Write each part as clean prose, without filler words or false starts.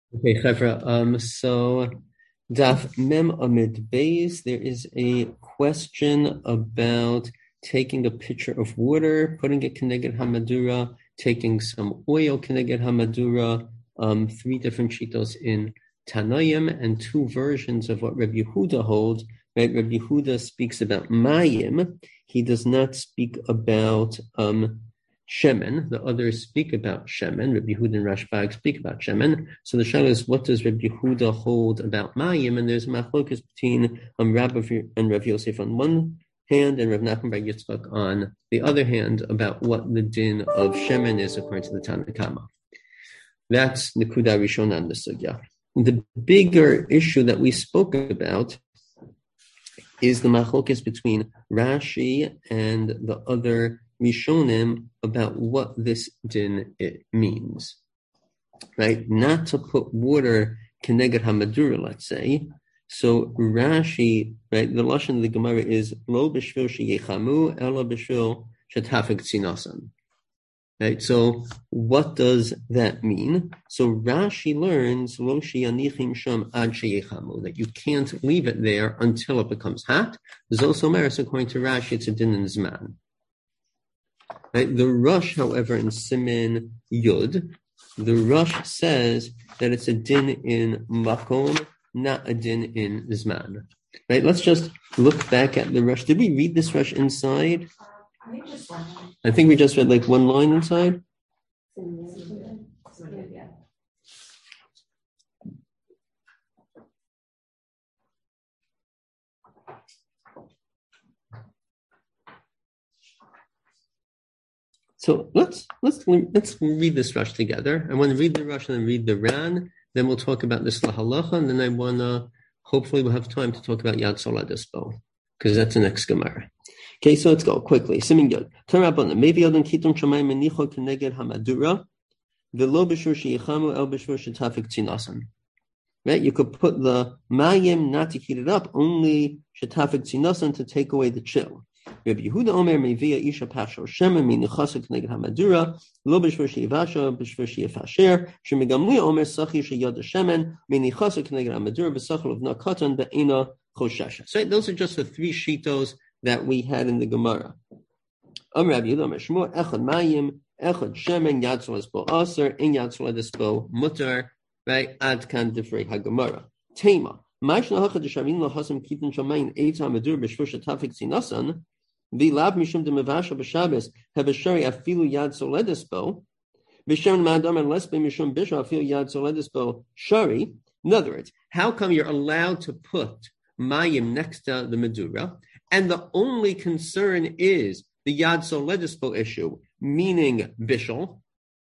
Okay, Chevra. So Daf Mem Amid Beis, there is a question about taking a pitcher of water, putting it Keneged Hamadura, taking some oil Keneged Hamadura, three different shitos in Tanoim, and two versions of what Rabbi Yehuda holds. Right? Rabbi Yehuda speaks about Mayim. He does not speak about Shemen. The others speak about Shemen. Rabbi Yehuda and Rashbag speak about Shemen. So the shadow is, what does Rabbi Yehuda hold about Mayim? And there's a machlokas between Rabbi and Rav Yosef on one hand and Rav Nachman bar Yitzchak on the other hand about what the din of Shemen is according to the Tanna Kama. That's Nekuda Rishona and the Sugya. The bigger issue that we spoke about is the machlokas between Rashi and the other Rishonim about what this din means, right? Not to put water keneged hamadura, let's say. So Rashi, right? The lashon of the Gemara is lo b'shvil sheyechamu ela b'shvil shetafek tzinasan. Right. So what does that mean? So Rashi learns lo sheyanichim sham ad sheyechamu, that you can't leave it there until it becomes hot. Zosomeres, according to Rashi, it's a din in zman. Right? The Rush, however, in Simin Yud, the Rush says that it's a din in Makom, not a din in Zman. Right? Let's just look back at the Rush. Did we read this Rush inside? I think we just read like one line inside. So let's read this Rush together. I want to read the Rush and then read the Ran. Then we'll talk about this Lahalacha, and then I want to, hopefully we'll have time to talk about Yad Soladispo, because that's the next Gemara. Okay, so let's go quickly. Simin Yod. Tarabana. Maybe Yodon Kitum Shamayim Menicho Keneged Hamadura. V'lo b'shur sheyichamu el b'shur shetafik tzinasan. Right? You could put the mayim not to heat it up, only shetafik tzinasan to take away the chill. Rabbi Yehuda Omer Mevia Isha Pasho Shemen Minichasik Neged Hamadura Lo B'Shvur Sheyivasha B'Shvur Sheyifasher Shemigamli Omer Sachi Sheyada Shemen Minichasik Neged Hamadura B'Sachel of Nakatan Be'ena Choshesha. So those are just the three shitos that we had in the Gemara. Omer Rabbi Yehuda Omer Shmuel Echad Mayim Echad Shemen Yad Soladispo Aser In Yad Soladispo Mutar Right Ad Kan Divrei HaGemara Tema Ma'ishna Hachad Shavin LaHasam Kitin Shamayin Eita Hamadura B'Shvur Shetafik Tzinasan V'lav mishum de mevasha b'Shabbos havashari afilu yad soledispo v'shem ma'adam and lesbe mishum bisha afilu yad soledispo shari. In other words, how come you're allowed to put mayim next to the medura, and the only concern is the yad soledispo issue, meaning bishul?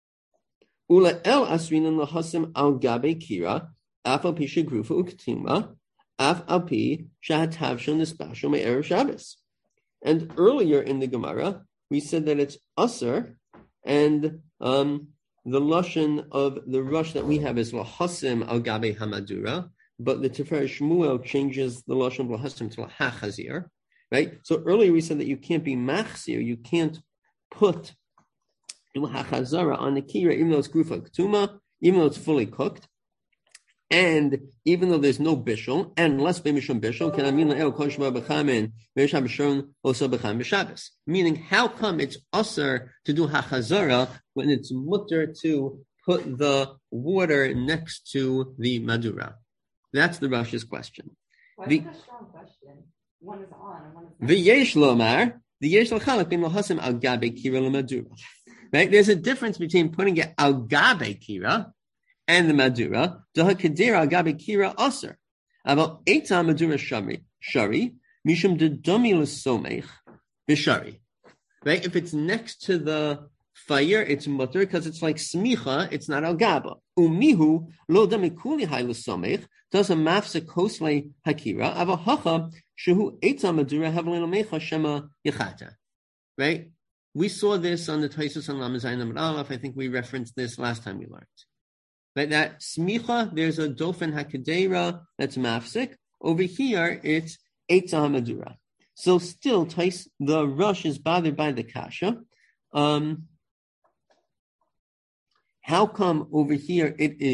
Ula el asrinan lahasim al gabe kira af al pi shegrufa uktima af al pi shahatavshon nispasho me'erev Shabbos. And earlier in the Gemara, we said that it's Asr, and the lashon of the Rush that we have is Lahasim al Gabe Hamadura, but the Tiferet Shmuel changes the lashon of Lahasim to Lahachazir, right? So earlier we said that you can't be Machzir, you can't put Lahachazara on the Kira, even though it's Grufa Ktuma, even though it's fully cooked. And even though there's no bishul, and less b'mishum bishul, can I mean el kol shema b'chamin v'yisham b'shon also b'cham b'Shabbos? Meaning, how come it's usher to do hachazara when it's mutter to put the water next to the madura? That's the Rashi's question. Why is that a strong question? One is on and one is not. V'yesh lomar, the yesh l'chalak bin lohasim al gabe kira l'madura. Right? There's a difference between putting it al gabe kira and the Madura, Daha Kedera Gabe Kira Aser. About Eita Madura Shari, Mishum de Domi L'Somech, Bishari. Right? If it's next to the fire, it's mutter because it's like smicha, it's not al gaba. Umihu lo damikuli hai l'somech does a mafse kosle hakira avahacha shehu Eita Madura havlin omecha shema yachata. Right? We saw this on the Taisus and Lamazayin Amud Aleph. I think we referenced this last time we learned. But that smicha, there's a dofen hakadera that's mafsik. Over here, it's eitza hamadura. So still, the Rush is bothered by the kasha. How come over here it is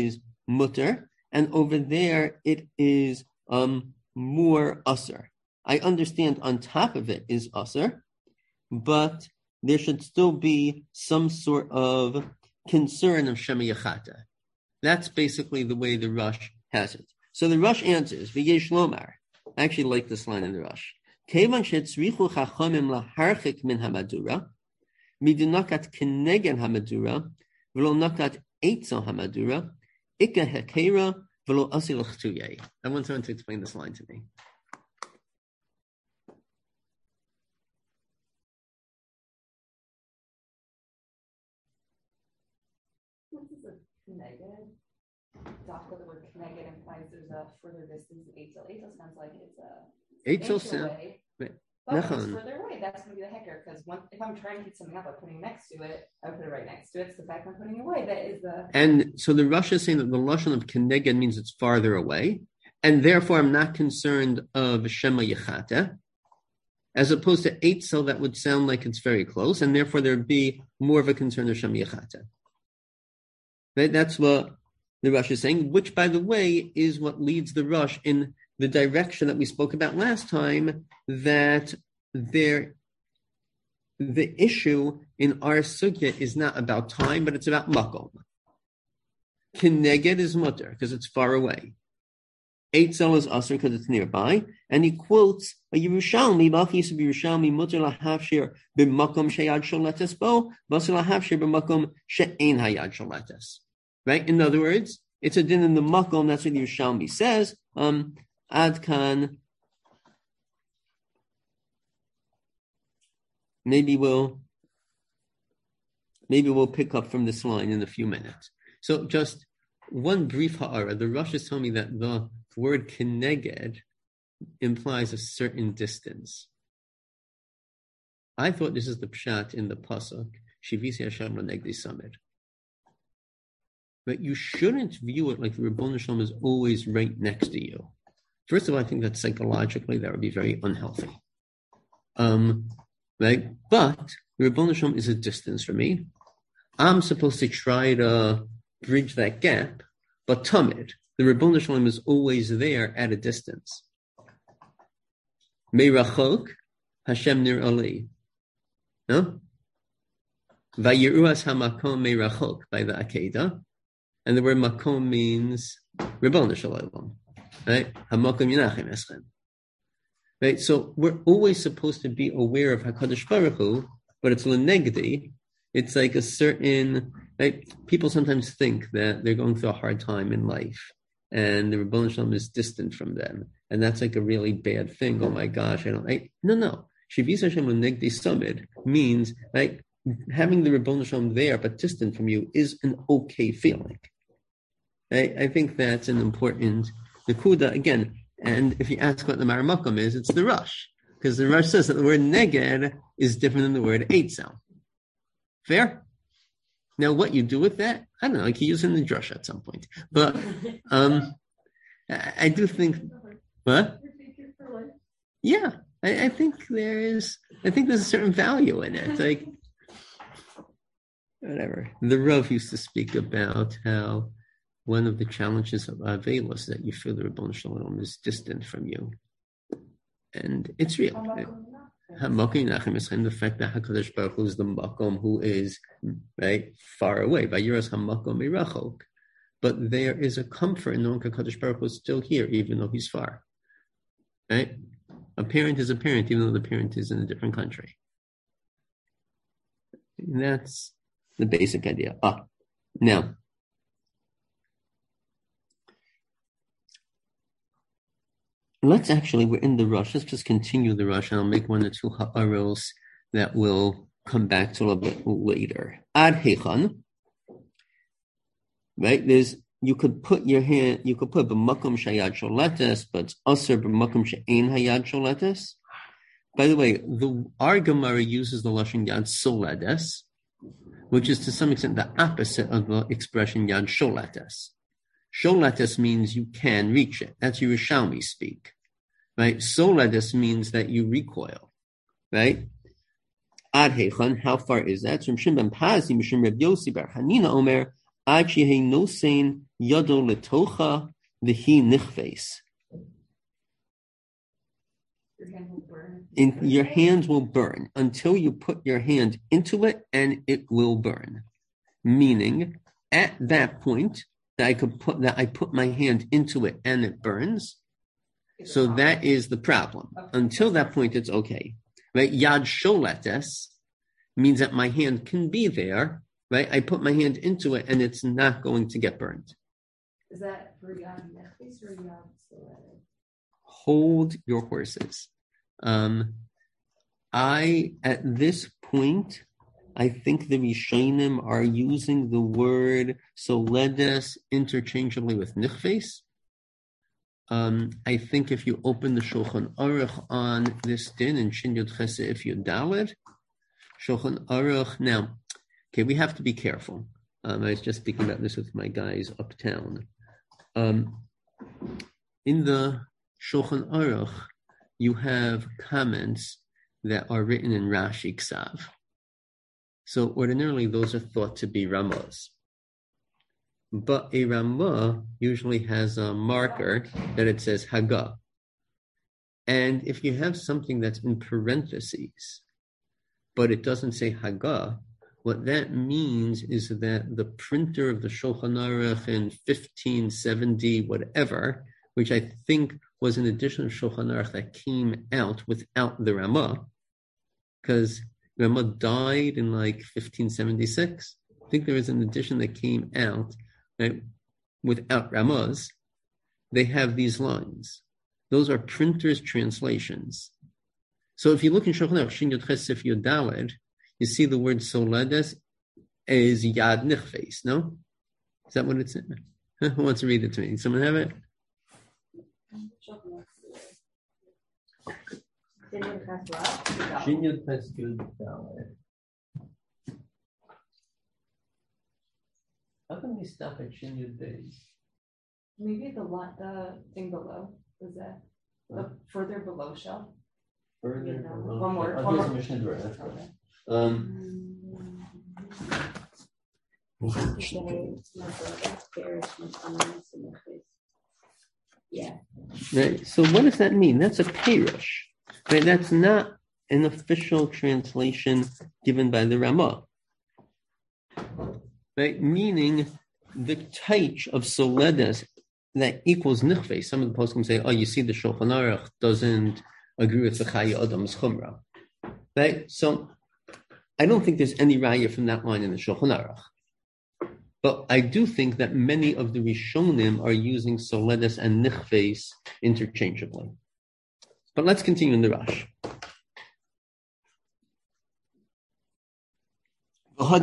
mutter, and over there it is more usr. I understand on top of it is usr, but there should still be some sort of concern of Shema Yachata. That's basically the way the Rush has it. So the Rush answers, V'yesh lomar. I actually like this line in the Rush. Kevan shetzrichu chachamim laharchik min hamadura, midunakat kenegen hamadura, v'lo nakat eitzel hamadura, ika hekera, v'lo asil chtuyei. I want someone to explain this line to me. Connected. Doctor, the word connected implies there's a further distance of Eitzel. Eitzel sounds like it's a Eitzel away. But if it's further away, that's going to be the hecker. Because if I'm trying to heat something up, I'm putting next to it, I put it right next to it. So the fact I'm putting it away, that is the... And so the Rosh is saying that the lashon of keneged means it's farther away, and therefore I'm not concerned of Shema Yechata, as opposed to Eitzel that would sound like it's very close, and therefore there'd be more of a concern of Shema Yechata. Right? That's what the Rush is saying, which, by the way, is what leads the Rush in the direction that we spoke about last time, that the issue in our sugya is not about time, but it's about makom. Kineged is mutter, because it's far away. Eitzel is asr, because it's nearby. And he quotes a Yerushalmi, Bafis of Yerushalmi, mutter lahafshir b'makom sheyad sholetes bo, vasir lahafshir b'makom she'ein hayad sholetes. Right? In other words, it's a din in the makom. That's what Yerushalmi says. Adkan. Maybe we'll pick up from this line in a few minutes. So just one brief ha'ara. The Rosh is telling me that the word keneged implies a certain distance. I thought this is the pshat in the pasuk Shivisi Hashem L'negdi Samid. But you shouldn't view it like the Ribbon Shalom is always right next to you. First of all, I think that psychologically that would be very unhealthy. Right? But the Ribbon Shalom is a distance for me. I'm supposed to try to bridge that gap, but Tamid, the Ribbon Shalom is always there at a distance. Meirachok, Hashem nir ali. No? Vayiruas hamakom meirachok by the Akedah. And the word makom means Ribbon Shalom. Right? Hamakom Yinachem Eschem. Right? So we're always supposed to be aware of HaKadosh Baruch Hu, but it's l'negdi. It's like a certain, right? People sometimes think that they're going through a hard time in life and the Ribbon Shalom is distant from them. And that's like a really bad thing. Oh my gosh, No. Shivis Hashem l'negdi samid means, right, having the Ribbon Shalom there but distant from you is an okay feeling. I think that's an important nekuda again. And if you ask what the Maramakom is, it's the Rush, because the Rush says that the word neged is different than the word eitzel. Fair? Now, what you do with that, I don't know. I could use it in the drush at some point, but I do think what? Yeah, I think there's a certain value in it. Like whatever. The Rav used to speak about how one of the challenges of Avelos is that you feel the Ribbon Shalom is distant from you. And it's real. The fact that HaKadosh Baruch Hu is the Makom who is right far away. Vayiras HaMakom Mirachok. But there is a comfort in knowing HaKadosh Baruch Hu is still here, even though he's far. Right? A parent is a parent, even though the parent is in a different country. And that's the basic idea. Now, we're in the Rush. Let's just continue the Rush, and I'll make one or two ha'aros that will come back to a little bit later. Ad Hechan, right? You could put b'makom shayad sholetes, but it's aser b'makom she'ein hayad sholetes. By the way, our Gemara uses the lashon yad soledes, which is to some extent the opposite of the expression yad sholetes. Sholetes means you can reach it. That's Yerushalmi speak. Right? Soledes means that you recoil. Right? Ad Hechan, how far is that? From Shimon ben Pazi, Mishim Reb Yossi bar Hanina Omer, Ad shehe nosein yado letocha v'hi nichves. Your hands will burn until you put your hand into it, and it will burn. Meaning, at that point that I put my hand into it and it burns. So that is the problem. Until that point, it's okay. Right? Yad sholetes means that my hand can be there. Right? I put my hand into it and it's not going to get burned. Is that for yad nechves or yad sholetes? Hold your horses. At this point, I think the Rishonim are using the word soledes interchangeably with nichves. I think if you open the Shulchan Aruch on this din in Shin Yud Ches if you Daled, Shulchan Aruch. Now, okay, we have to be careful. I was just speaking about this with my guys uptown. In the Shulchan Aruch, you have comments that are written in Rashi Ksav. So ordinarily, those are thought to be Ramahs. But a Ramah usually has a marker that it says Haggah. And if you have something that's in parentheses, but it doesn't say Haggah, what that means is that the printer of the Shulchan Aruch in 1570, whatever, which I think was an edition of Shulchan Aruch that came out without the Ramah, because Ramah died in like 1576. I think there was an edition that came out right, without Ramahs. They have these lines. Those are printers' translations. So if you look in Shulchan Aruch, Shin Yud Ches Sif Yud Daled, you see the word soledes is yad nichves, no? Is that what it's in? Who wants to read it to me? Someone have it? Shin Yud Ches Yud Daled. How can we stop at Shin Yud Beis? Maybe the thing below is that the further below shelf. Further below. One more. Here's a Mishnah Dura. That's Okay. Yeah. Right. So what does that mean? That's a perush. Right. That's not an official translation given by the Ramah. Right. Meaning the taich of soledes that equals nichve. Some of the poskim say, "Oh, you see, the Shulchan Aruch doesn't agree with the Chayei Adam's chumrah." Right. So I don't think there's any raya from that line in the Shulchan Aruch. But I do think that many of the Rishonim are using soledes and nichves interchangeably. But let's continue in the Rash. Our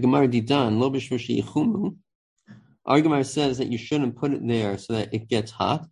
Gemara says that you shouldn't put it there so that it gets hot.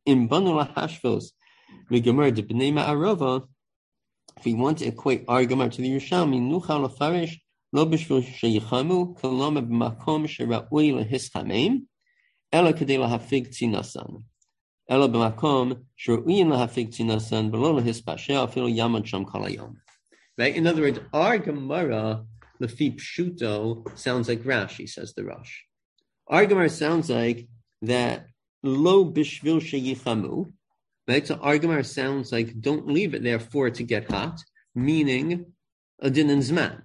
If we want to equate our Gemara to the Yerushalmi, nuchal lefarish lo b'shvil sheyichamu kolama b'makom sheraui lehischamim ela kedei lahafig tzinasan ela b'makom sheraui lahafig tzinasan below lehispasheh afilu yamad sham kalayom. Right. In other words, our Gemara lefi pshuto sounds like Rashi, says the Rosh. Our Gemara sounds like that lo b'shvil sheyichamu. Right, so our Gemara sounds like don't leave it there for it to get hot, meaning a din and zman.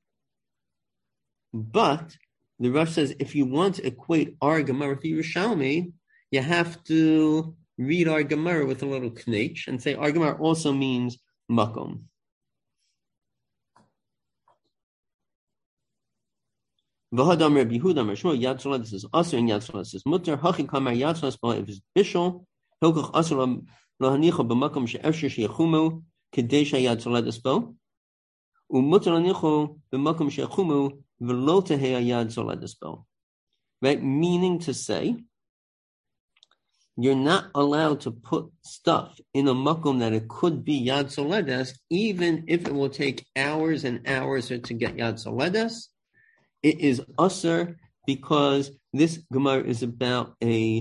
But the Rosh says if you want to equate our Gemara with Yerushalmi, you have to read our Gemara with a little knech and say our Gemara also means makom. V'hadam Rabbi Yehuda Meshmo Yad Soledes is also in Yad Soledes is mutter hachi kamar Yad Soledes if it's bishul. Hilkach asur lahanicha b'makom she'efshir sheyachumu kedei sheyad soledes bo, u'mutar lanichu b'makom sheyachumu v'lo tehei yad soledes bo. Right, meaning to say, you're not allowed to put stuff in a makom that it could be yad soledes, even if it will take hours and hours to get yad soledes. It is asur because this Gemara is about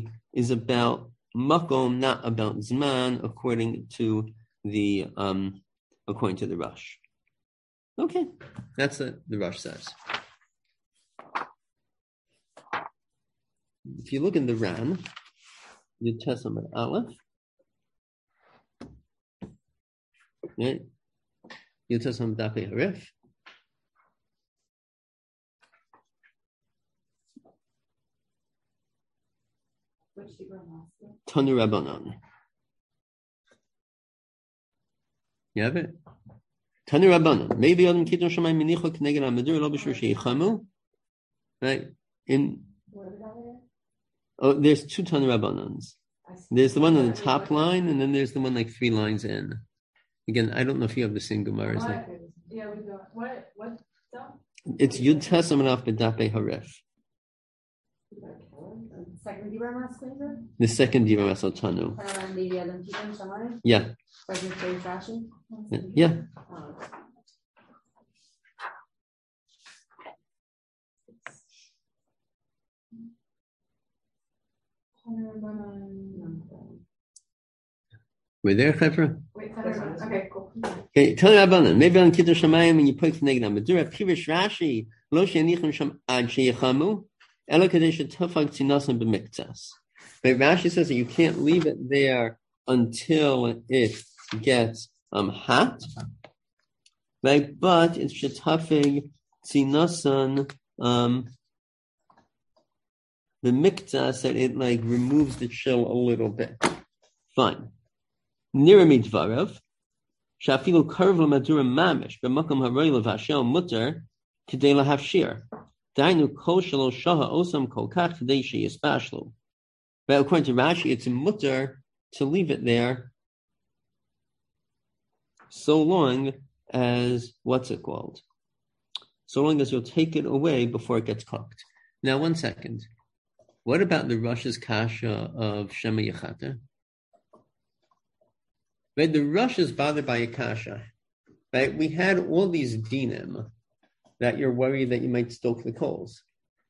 makom, not about zman, according to the Rosh. Okay, that's what the Rosh says. if you look in the Ran, Yud Tes Amud Aleph, right? Yud Tes Amud Dapei Harif. Tanu Rabbanon. You have it? Tanu Rabbanon. Maybe Adam Kidon Shamayim Minicho K'neged HaMedur Lo B'Shur Sheyichamu. Right? There's two Tanu Rabbanons. There's the one on the top line, and then there's the one like 3 lines in. Again, I don't know if you have the same Gemara. Yeah, we do. What? It's Yud Tes Amud Aleph B'Dapei Harif. Second Dibra Masquer? The second Dibra Masal Tanu. Yeah. Yeah. We're there, Chevra? Okay, cool. Okay, tell you about it. Maybe on Kiddush Shamayim and you put the negative Madura, Pirish Rashi, Lo Shenichem Sham Ad Sheyechamu, Ela Kadesh Tufag Tzinasan B'Miktas. But Rashi says that you can't leave it there until it gets hot. Right? But it's Shetafig Tzinasan B'Miktas, that it like removes the chill a little bit. Fine. Nirami Dvarav, Shafilu Karv Madura Mamish, B'Makam Haroy Levashel Mutter, K'dei Lahafshir. Dainu Kol Shelo Shaha Osam Kol Kach K'dei Sheyispashlu. But according to Rashi, it's a mutter to leave it there so long as, what's it called? So long as you'll take it away before it gets cooked. Now, 1 second. What about the Rosh's kasha of Shema Yechata? Right, the Rosh is bothered by a kasha. Right, we had all these dinim that you're worried that you might stoke the coals.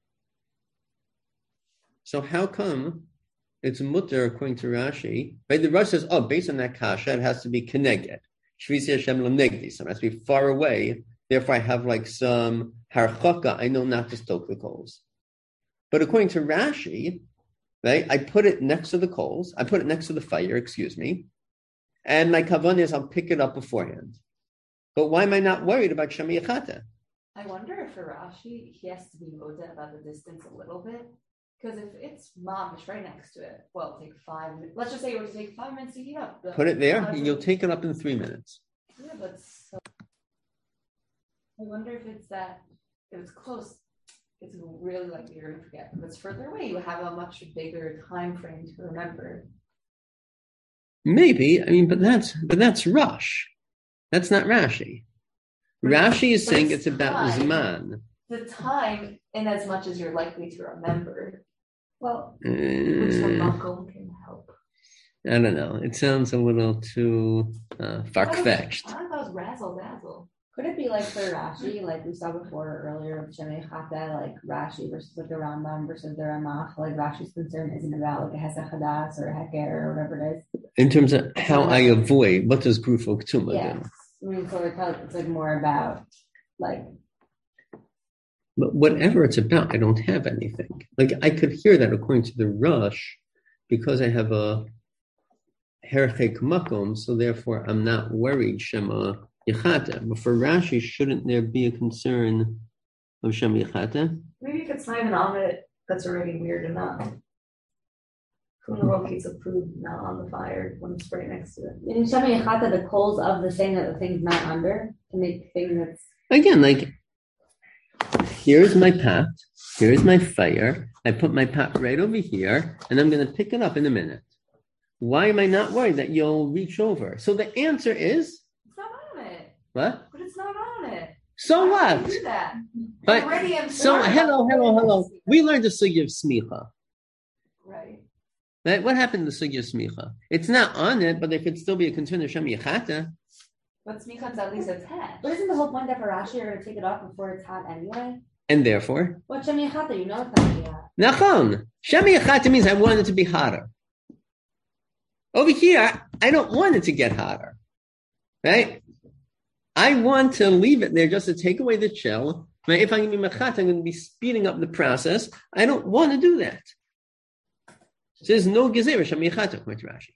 So how come it's mutter according to Rashi? Right, the Rosh says, based on that kasha, it has to be keneged. Shvisi Hashem l'negdi, so it has to be far away. Therefore, I have like some harchaka. I know not to stoke the coals. But according to Rashi, right, I put it next to the coals. I put it next to the fire. Excuse me. And my kavanah is I'll pick it up beforehand. But why am I not worried about Shema Yechata? I wonder if for Rashi, he has to be moda about the distance a little bit. Because if it's mamish right next to it, well, it'll take 5 minutes. Let's just say it would take 5 minutes to heat up. Put it there, you'll take it up in 3 minutes. Yeah, but so I wonder if it's that, if it's close, it's really likely you're going to forget. If it's further away, you have a much bigger time frame to remember. Maybe, I mean, but that's Rush. That's not Rashi. Rashi is saying it's about Zman. The time, in as much as you're likely to remember. Well, which Makom can help. I don't know. It sounds a little too far-fetched. I thought it was razzle-dazzle. Could it be like for Rashi, like we saw before earlier with Shema Yechata, like Rashi versus like the Rambam versus the Ramach, like Rashi's concern isn't about like a Hesed Chadas or a Heker or whatever it is. In terms of how I avoid, what does Grufo Ktuma do? I mean, so it's like more about like. But whatever it's about, I don't have anything. Like I could hear that according to the Rush, because I have a Herchek Makom, so therefore I'm not worried Shema Yechata. But for Rashi, shouldn't there be a concern of Shema Yechata? Maybe if it's not even on it, that's already weird enough. Who in the world keeps a food not on the fire when it's right next to it? In Shema Yechata, the coals of the thing that the thing's not under to make thing that's again like here's my pot, here's my fire. I put my pot right over here, and I'm going to pick it up in a minute. Why am I not worried that you'll reach over? So the answer is it's not on it. What? But it's not on it. So Why what? would you do that? But, so hello. We learned the sugya of smicha. Right. Right? What happened to the sugya of smicha? It's not on it, but there could still be a concern of Shema Yechata. But smicha's at least attached. But isn't the whole point that for Rashi you're gonna take it off before it's hot anyway? And therefore? What Shema Yechata, you know it's not gonna be hot. Nachon. Shema Yechata means I want it to be hotter. Over here, I don't want it to get hotter. Right? I want to leave it there just to take away the chill. Right? If I'm going to be mechat, I'm going to be speeding up the process. I don't want to do that. So there's no gezerah shamichata according to Rashi.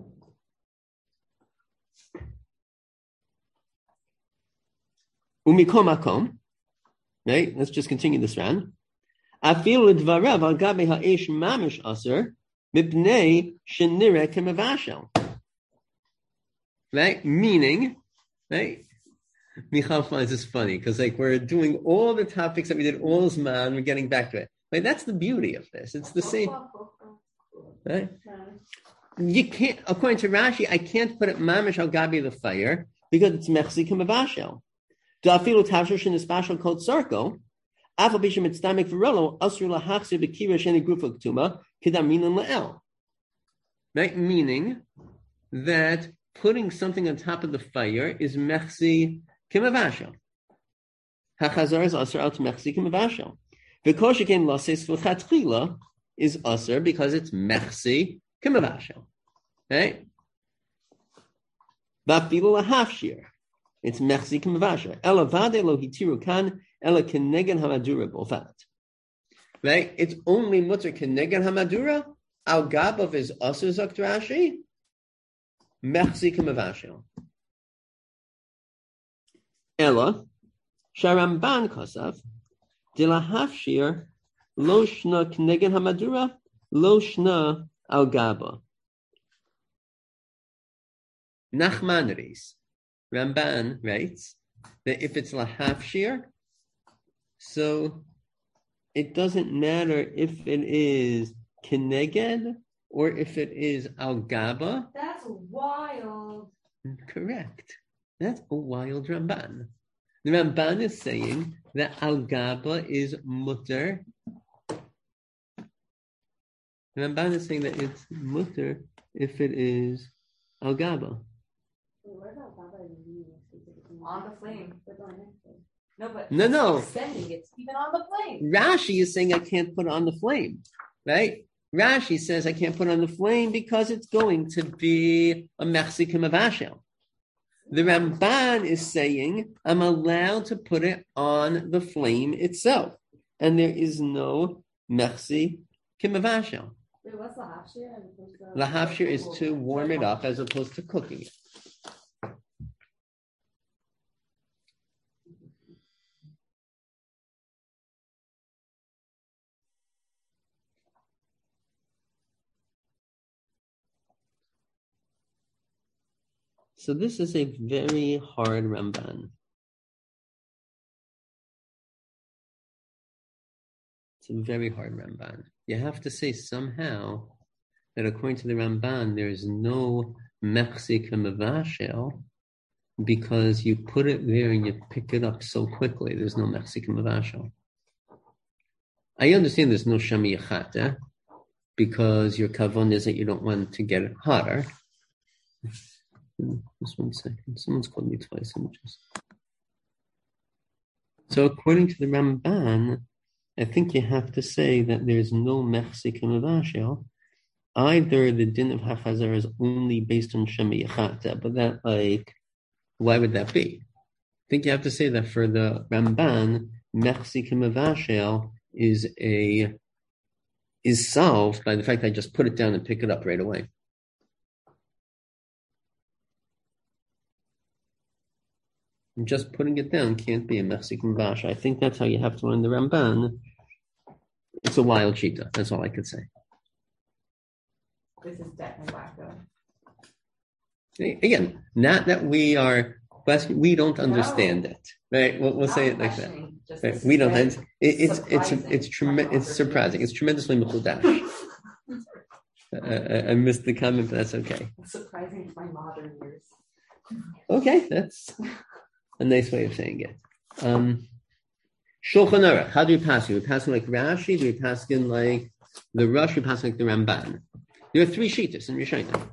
Umikom makom. Right? Let's just continue this round. Afilu dvarav al gabe ha'esh mamish aser mipnei shenire kemavashel. Right? Meaning, right? Michal finds this funny because we're doing all the topics that we did all this man, we're getting back to it. Like that's the beauty of this. It's the same. Right? You can't, according to Rashi, I can't put it mamish al gabi the fire because it's mechzi k'mavashel. Da'afilu tavshir shenispashel kol tzarko afal bishim mitzdamek v'rolo asur lahachzir b'kira sheni grufa k'tuma kedaminan la'el. Right? Meaning that putting something on top of the fire is mechzi k'mavashel. Hachazar is asur out mechzi k'mavashel. V'kol sheken lases v'chatchila is asur because it's mechzi k'mavashel. Right? V'afilu lahafshir. It's mechzi k'mavashel. Ela vade lo hitiru kan ela kenegan hamadura bofat. Right? It's only mutter kenegan hamadura. Al gabav is asur zok Rashi. Mechzi k'mavashel. Ela sharamban kosav dilahafshir lo shna kenegan hamadura lo shna al gaba. Nachmanides, Ramban writes that if it's lahafshir, so it doesn't matter if it is keneged or if it is al gaba. That's wild. Correct. That's a wild Ramban. The Ramban is saying that al gaba is mutter. The Ramban is saying that it's mutter if it is al gaba. On the flame. No, but No. extending it even on the flame. Rashi is saying I can't put it on the flame, right? Rashi says I can't put it on the flame because it's going to be a mechzi k'mavashel. The Ramban is saying I'm allowed to put it on the flame itself, and there is no mechzi k'mavashel. What's lahafshir? Lahafshir is to warm it up as opposed to cooking it. So this is a very hard Ramban. It's a very hard Ramban. You have to say somehow that according to the Ramban, there is no mechzi k'mavashel because you put it there and you pick it up so quickly. There's no mechzi k'mavashel. I understand there's no shami yachata because your kavon is that you don't want to get it hotter. Just 1 second. Someone's called me twice. So according to the Ramban, I think you have to say that there's no mechzi k'mavashel. Either the din of hachazar is only based on shemi yachata, but that why would that be? I think you have to say that for the Ramban, mechzi k'mavashel is solved by the fact that I just put it down and pick it up right away. Just putting it down can't be a mechzi k'mavashel. I think that's how you have to learn the Ramban. It's a wild shita. That's all I could say. This is definitely wacko. Again, not that we don't understand it, right? We'll say it like that. Right? We don't. It's surprising. It's tremendously mechudash. I missed the comment, but that's okay. It's surprising for my modern years. Okay, that's a nice way of saying it. Shulchan Aruch. How do we pass it? Do we pass it like Rashi? Do we pass it like the Rush? Do we pass it like the Ramban? There are 3 shitas in Rishonim.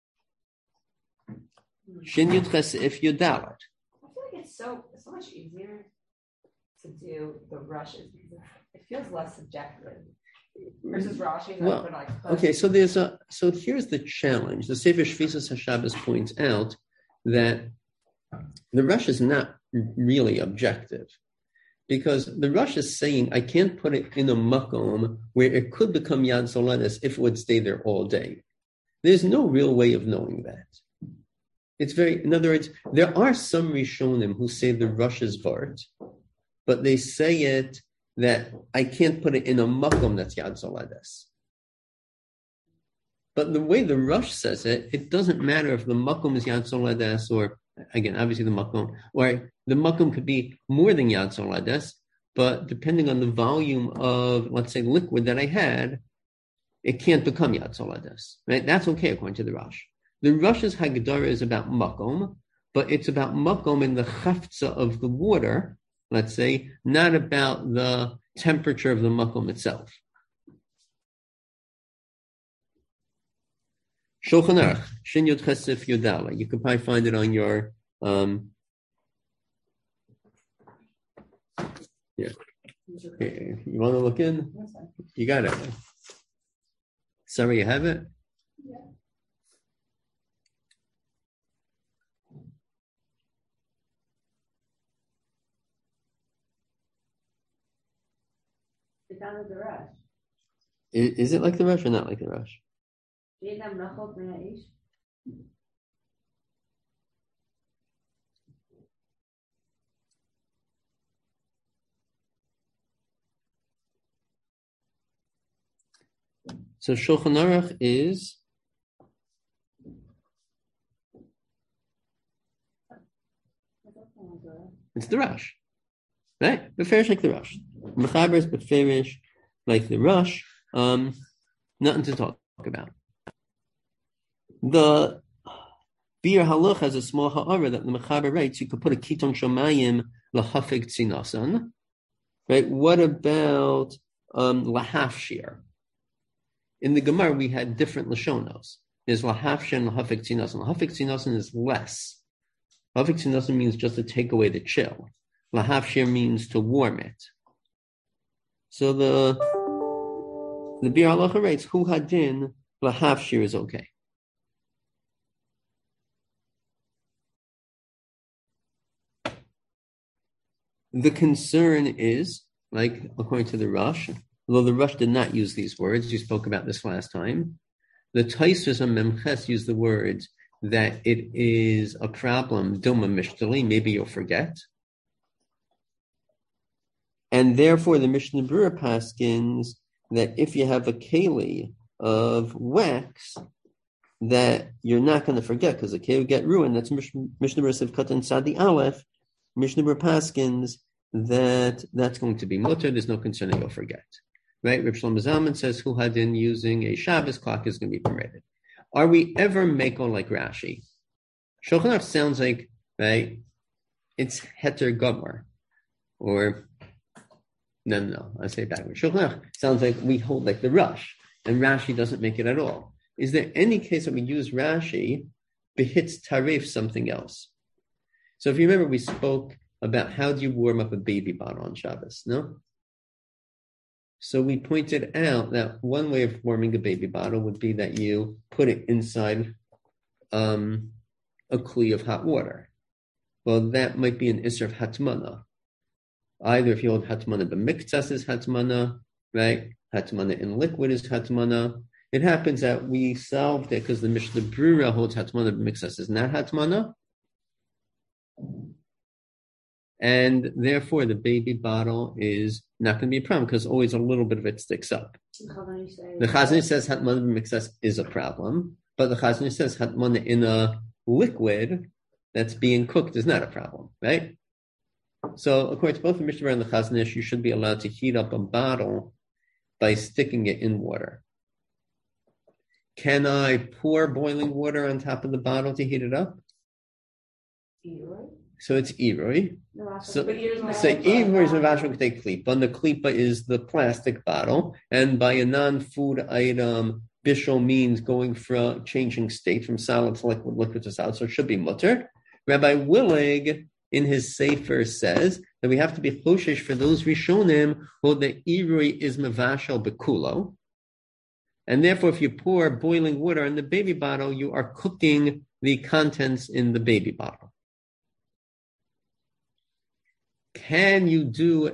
Shin Yud Ches if Yud Dalet. I feel like it's so much easier to do the rushes because it feels less subjective versus Rashi. Okay, so here's the challenge. The Sefer Shvisas HaShabbos points out that the rush is not really objective. because the Rosh is saying I can't put it in a makom where it could become Yad Soledis if it would stay there all day. There's no real way of knowing that. In other words, there are some Rishonim who say the Rosh is Vart, but they say it that I can't put it in a makom that's Yad Soledis. But the way the Rosh says it, it doesn't matter if the makom is Yad Soledis or, again, obviously the makom, or the makom could be more than Yad Soledis, but depending on the volume of, let's say, liquid that I had, it can't become Yad Soledis. Right? That's okay according to the Rosh. The Rosh's Hagdara is about makom, but it's about makom in the chafza of the water, let's say, not about the temperature of the makom itself. Shulchan Aruch, Shin Yud Chesif Yudala. You could probably find it on your yeah. You want to look in? You got it. Sorry, you have it? Yeah. It's not like the Rosh. Is it like the Rosh or not like the Rosh? So Shulchan Aruch is it's the Rosh, right? Beferish like the Rosh. Mechaber is beferish like the Rosh. Nothing to talk about. The Bir Haluch has a small ha'ara that the Mechaber writes. You could put a kiton shomayim lahafig tzinasan, right? What about lahaf shir? In the Gemara, we had different lashonos. There's lahaf shir and lahafig tzinasan. Lahafig tzinasan is less. Lahafig tzinasan means just to take away the chill. Lahaf shir means to warm it. So the Bir Halacha writes, Hu hadin lahaf shir is okay. The concern is, like according to the Rosh, although the Rosh did not use these words, you spoke about this last time, the Tosfos and Memches use the words that it is a problem, Duma Mishtali, maybe you'll forget. And therefore the Mishnah Berurah paskins that if you have a keli of wax, that you're not going to forget, because the keli will get ruined. That's Mishnah Berurah Sivkot and Sadi Aleph. Mishnah Berurah paskins that's going to be mutter. There's no concern that you'll forget. Right? Reb Shlomo Zalman says Hu hadin using a Shabbos clock is going to be permitted. Are we ever meko like Rashi? Shulchan Aruch sounds like, right, it's heter gomer. Or, no, I say it backwards. Shulchan Aruch sounds like we hold like the Rosh, and Rashi doesn't make it at all. Is there any case that we use Rashi, behitz tarif something else? So if you remember, we spoke about how do you warm up a baby bottle on Shabbos, no? So we pointed out that one way of warming a baby bottle would be that you put it inside a kli of hot water. Well, that might be an isser of hatmana. Either if you hold hatmana b'miktsas is hatmana, right? Hatmana in liquid is hatmana. It happens that we solved it because the Mishnah Berurah holds hatmana b'miktsas is not hatmana. And therefore, the baby bottle is not going to be a problem because always a little bit of it sticks up. The Chazon says hatmana b'miktsas is a problem, but the Chazon says hatmana in a liquid that's being cooked is not a problem, right? So, according to both the Mishnah Berurah and the Chazon Ish, you should be allowed to heat up a bottle by sticking it in water. Can I pour boiling water on top of the bottle to heat it up? So it's iroi. So iroi is mavashal k'tei klipa, and the klipa is the plastic bottle. And by a non-food item, bishul means going from changing state from solid to liquid, liquid to solid. So it should be mutter. Rabbi Willig in his sefer says that we have to be choshesh for those rishonim who the iroi is mavashal bekulo, and therefore if you pour boiling water in the baby bottle, you are cooking the contents in the baby bottle. can you do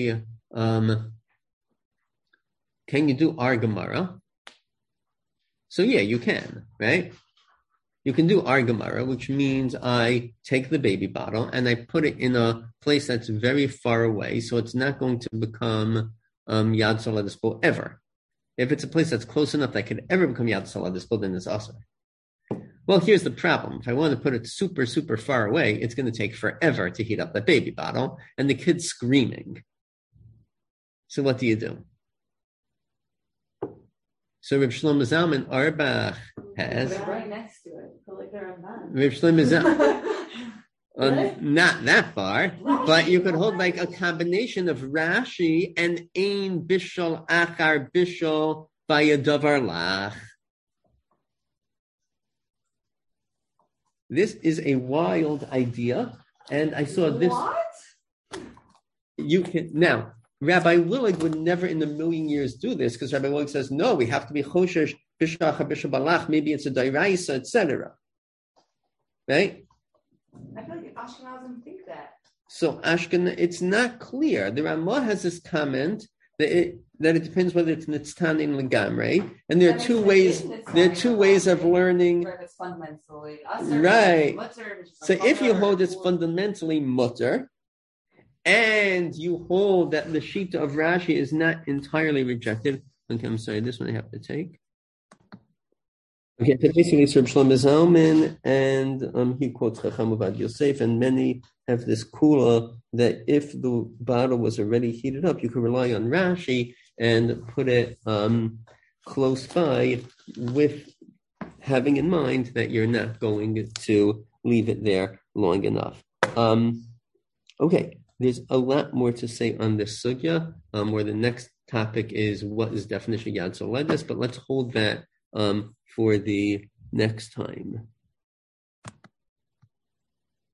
our Gemara? So yeah, you can, right? You can do our Gemara, which means I take the baby bottle and I put it in a place that's very far away, so it's not going to become Yad Sola Dispo ever. If it's a place that's close enough that could ever become Yad Sola Dispo, then it's Asr. Well, here's the problem. If I want to put it super, super far away, it's going to take forever to heat up that baby bottle, and the kid's screaming. So what do you do? So Reb Shlomo Zalman Auerbach has... right next to it. Like they're a man. Reb Shlomo Zalman... not that far, but you could hold like a combination of Rashi and Ein Bishol Achar Bishol Vayadavar Lach. This is a wild idea, and I saw this. What? You can now. Rabbi Willig would never in a million years do this because Rabbi Willig says no. We have to be choshesh bishach bishul balach. Maybe it's a dairaisa, etc. Right? I feel like Ashkenazim think that. So it's not clear. The Ramah has this comment that it depends whether it's nitztanin legamrei, and there are two ways. There are two ways of learning. It's fundamentally right. So if you hold it's fundamentally mutter, and you hold that the shita of Rashi is not entirely rejected. Okay, I'm sorry. This one I have to take. Okay, so basically, Reb Shlomo Zalman, and he quotes Chacham Avad Yosef, and many have this kula that if the bottle was already heated up, you could rely on Rashi and put it close by, with having in mind that you're not going to leave it there long enough. Okay, there's a lot more to say on this sugya, where the next topic is what is definition Yad Soledis, but let's hold that for the next time.